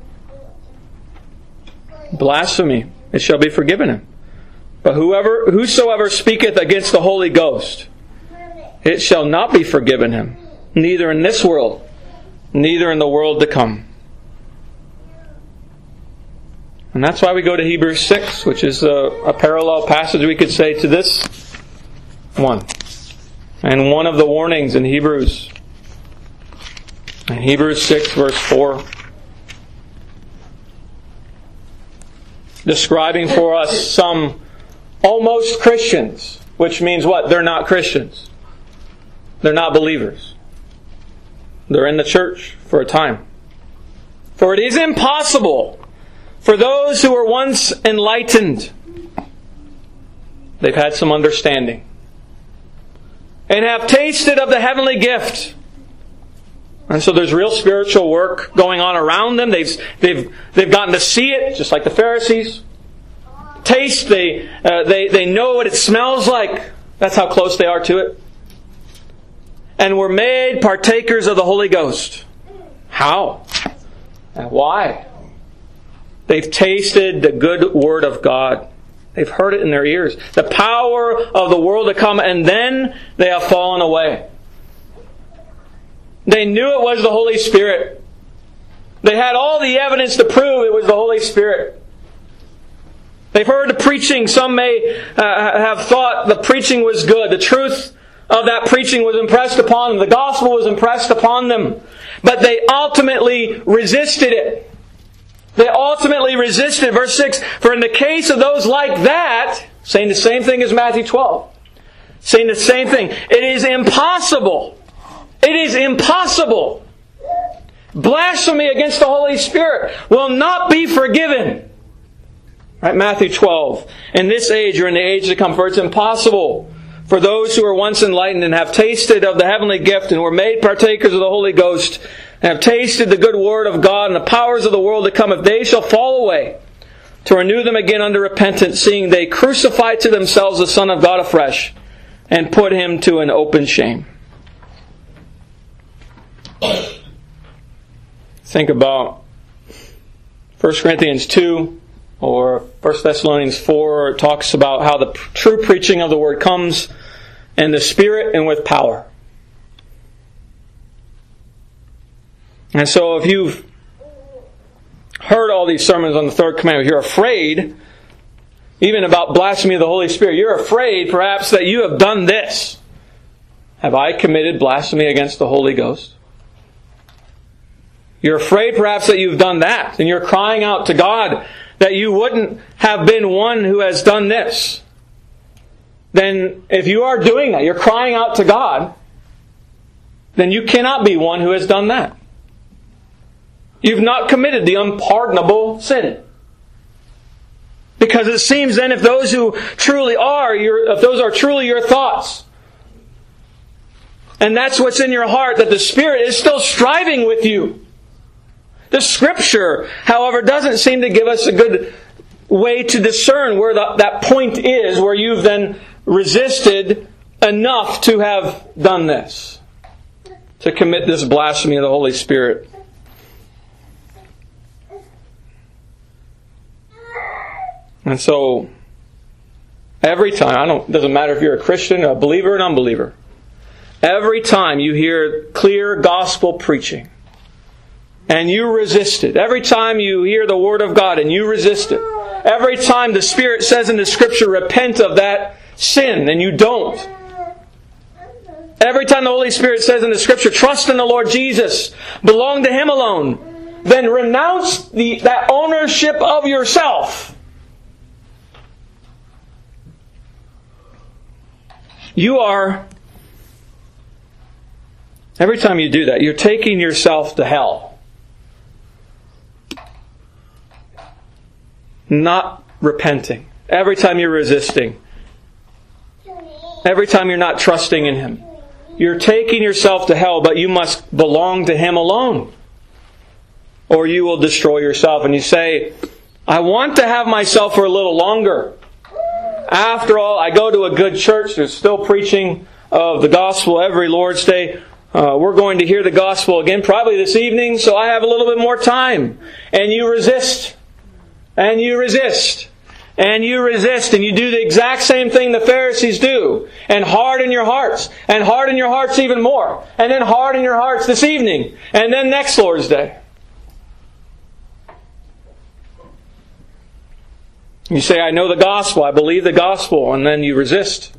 Blasphemy, it shall be forgiven him. But whoever, whosoever speaketh against the Holy Ghost, it shall not be forgiven him, neither in this world, neither in the world to come. And that's why we go to Hebrews six, which is a, a parallel passage, we could say, to this one. And one of the warnings in Hebrews. In Hebrews six, verse four. Describing for us some almost Christians. Which means what? They're not Christians. They're not believers. They're in the church for a time. For it is impossible for those who were once enlightened, they've had some understanding, and have tasted of the heavenly gift. And so there's real spiritual work going on around them. They've they've they've gotten to see it, just like the Pharisees. Taste, they uh, they they know what it smells like. That's how close they are to it. And were made partakers of the Holy Ghost. How? And why? They've tasted the good word of God. They've heard it in their ears. The power of the world to come, and then they have fallen away. They knew it was the Holy Spirit. They had all the evidence to prove it was the Holy Spirit. They've heard the preaching. Some may uh, have thought the preaching was good. The truth of that preaching was impressed upon them. The gospel was impressed upon them. But they ultimately resisted it. They ultimately resisted. Verse six, for in the case of those like that, saying the same thing as Matthew twelve, saying the same thing, it is impossible. It is impossible. Blasphemy against the Holy Spirit will not be forgiven. Right, Matthew twelve. In this age or in the age to come, for it's impossible for those who were once enlightened and have tasted of the heavenly gift and were made partakers of the Holy Ghost and have tasted the good word of God and the powers of the world to come, if they shall fall away, to renew them again unto repentance, seeing they crucify to themselves the Son of God afresh and put Him to an open shame. Think about First Corinthians two or First Thessalonians four. It talks about how the true preaching of the Word comes in the Spirit and with power. And so if you've heard all these sermons on the third commandment, you're afraid, even about blasphemy of the Holy Spirit, you're afraid perhaps that you have done this. Have I committed blasphemy against the Holy Ghost? You're afraid perhaps that you've done that, and you're crying out to God that you wouldn't have been one who has done this. Then if you are doing that, you're crying out to God, then you cannot be one who has done that. You've not committed the unpardonable sin. Because it seems then if those who truly are, your, if those are truly your thoughts, and that's what's in your heart, that the Spirit is still striving with you. The Scripture, however, doesn't seem to give us a good way to discern where the, that point is, where you've then resisted enough to have done this, to commit this blasphemy of the Holy Spirit. And so, every time, I don't, it doesn't matter if you're a Christian, a believer, or an unbeliever, every time you hear clear gospel preaching, and you resist it, every time you hear the Word of God and you resist it, every time the Spirit says in the Scripture, repent of that sin, and you don't, every time the Holy Spirit says in the Scripture, trust in the Lord Jesus, belong to Him alone, then renounce the, that ownership of yourself. You are, every time you do that, you're taking yourself to hell. Not repenting. Every time you're resisting. Every time you're not trusting in Him. You're taking yourself to hell, but you must belong to Him alone. Or you will destroy yourself. And you say, I want to have myself for a little longer. After all, I go to a good church. There's still preaching of the gospel every Lord's Day. Uh, we're going to hear the gospel again probably this evening, so I have a little bit more time. And you resist. And you resist. and you resist and you do the exact same thing the Pharisees do, and harden your hearts, and harden your hearts even more, and then harden your hearts this evening, and then next Lord's Day. You say, I know the gospel, I believe the gospel, and then you resist.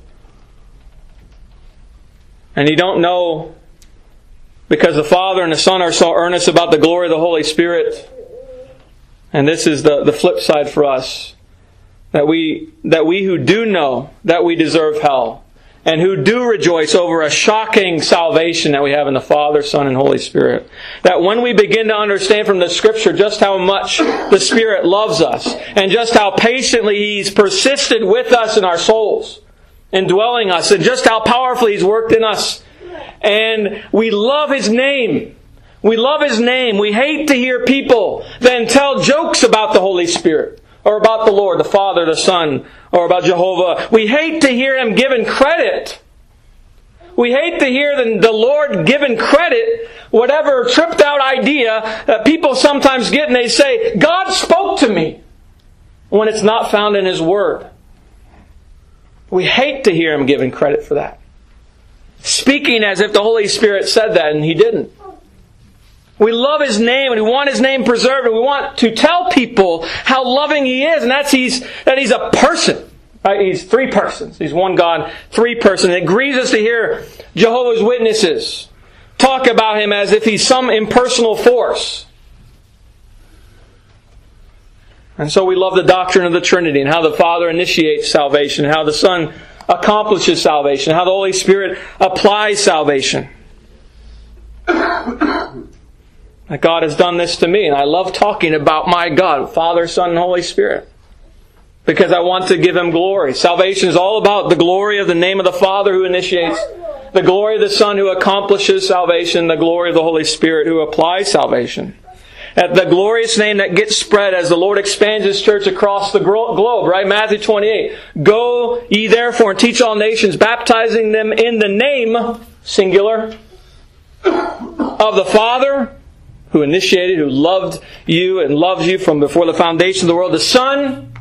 And you don't know, because the Father and the Son are so earnest about the glory of the Holy Spirit. And this is the, the flip side for us. That we, that we who do know that we deserve hell, and who do rejoice over a shocking salvation that we have in the Father, Son, and Holy Spirit. That when we begin to understand from the Scripture just how much the Spirit loves us, and just how patiently He's persisted with us in our souls, indwelling us, and just how powerfully He's worked in us. And we love His name. We love His name. We hate to hear people then tell jokes about the Holy Spirit, or about the Lord, the Father, the Son, or about Jehovah. We hate to hear Him given credit. We hate to hear the, the Lord given credit, whatever tripped out idea that people sometimes get, and they say, God spoke to me, when it's not found in His Word. We hate to hear Him given credit for that. Speaking as if the Holy Spirit said that, and He didn't. We love His name, and we want His name preserved, and we want to tell people how loving He is, and that's He's that He's a person. Right? He's three persons. He's one God, three persons. It grieves us to hear Jehovah's Witnesses talk about Him as if He's some impersonal force. And so we love the doctrine of the Trinity, and how the Father initiates salvation, how the Son accomplishes salvation, how the Holy Spirit applies salvation. That God has done this to me, and I love talking about my God, Father, Son, and Holy Spirit, because I want to give Him glory. Salvation is all about the glory of the name of the Father who initiates, the glory of the Son who accomplishes salvation, the glory of the Holy Spirit who applies salvation. At the glorious name that gets spread as the Lord expands His church across the globe, right? Matthew twenty-eight. Go ye therefore and teach all nations, baptizing them in the name, singular, of the Father, who initiated, who loved you and loves you from before the foundation of the world. The Son,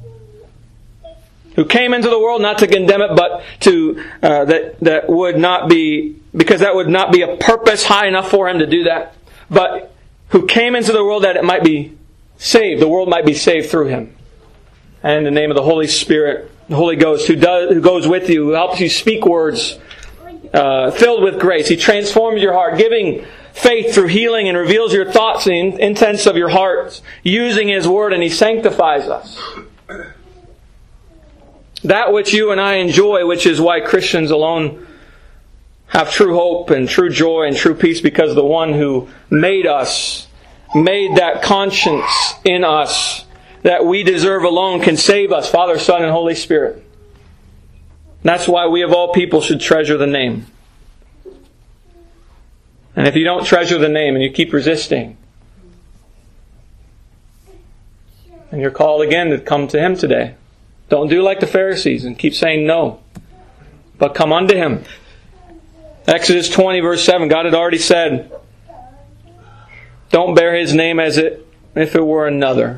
who came into the world not to condemn it, but to uh, that that would not be, because that would not be a purpose high enough for Him to do that, but who came into the world that it might be saved. The world might be saved through Him. And in the name of the Holy Spirit, the Holy Ghost, who does, who goes with you, who helps you speak words uh, filled with grace. He transforms your heart, giving faith through healing, and reveals your thoughts and intents of your hearts, using His Word, and He sanctifies us. That which you and I enjoy, which is why Christians alone have true hope and true joy and true peace, because the one who made us, made that conscience in us that we deserve alone, can save us, Father, Son, and Holy Spirit. That's why we of all people should treasure the name. And if you don't treasure the name and you keep resisting, and you're called again to come to Him today. Don't do like the Pharisees and keep saying no, but come unto Him. Exodus twenty verse seven, God had already said, don't bear His name as it if it were another.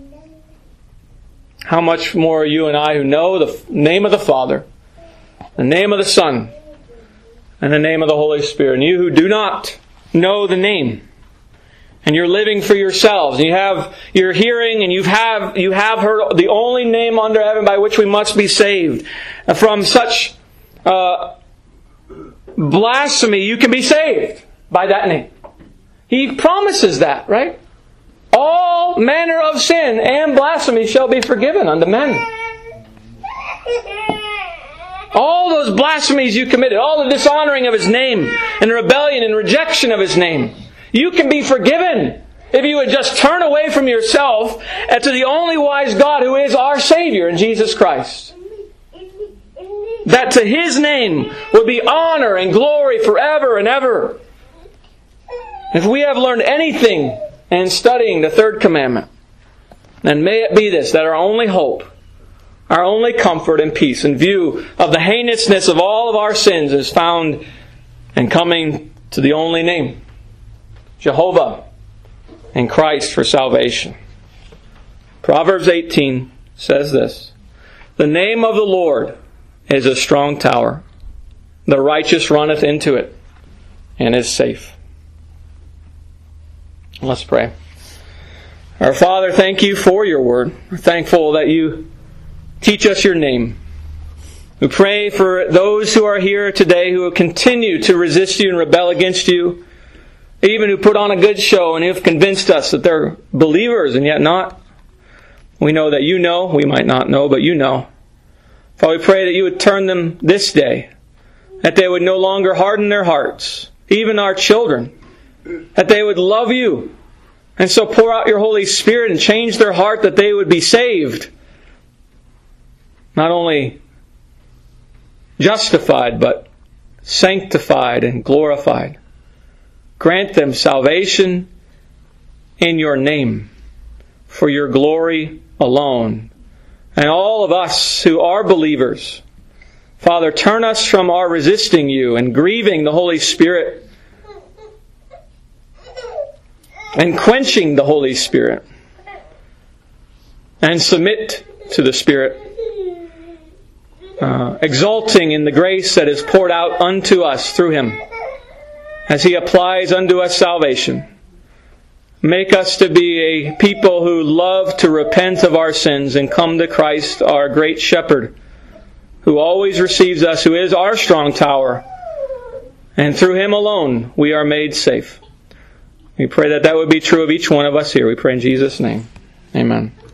How much more you and I who know the name of the Father, the name of the Son, and the name of the Holy Spirit. And you who do not know the name, and you're living for yourselves, and you have, you're hearing and you have, you have heard the only name under heaven by which we must be saved. From such uh, blasphemy, you can be saved by that name. He promises that, right? All manner of sin and blasphemy shall be forgiven unto men. All those blasphemies you committed, all the dishonoring of His name, and rebellion and rejection of His name, you can be forgiven if you would just turn away from yourself and to the only wise God who is our Savior in Jesus Christ. That to His name would be honor and glory forever and ever. If we have learned anything in studying the third commandment, then may it be this, that our only hope, our only comfort and peace in view of the heinousness of all of our sins is found in coming to the only name, Jehovah, and Christ for salvation. Proverbs eighteen, says this, "The name of the Lord is a strong tower. The righteous runneth into it and is safe." Let's pray. Our Father, thank you for your word. We're thankful that you teach us your name. We pray for those who are here today who will continue to resist you and rebel against you, even who put on a good show and have convinced us that they're believers and yet not. We know that you know. We might not know, but you know. Father, we pray that you would turn them this day, that they would no longer harden their hearts, even our children, that they would love you, and so pour out your Holy Spirit and change their heart that they would be saved. Not only justified, but sanctified and glorified. Grant them salvation in your name, for your glory alone. And all of us who are believers, Father, turn us from our resisting you and grieving the Holy Spirit and quenching the Holy Spirit, and submit to the Spirit, uh, exulting in the grace that is poured out unto us through Him as He applies unto us salvation. Make us to be a people who love to repent of our sins and come to Christ, our great shepherd, who always receives us, who is our strong tower. And through Him alone we are made safe. We pray that that would be true of each one of us here. We pray in Jesus' name. Amen.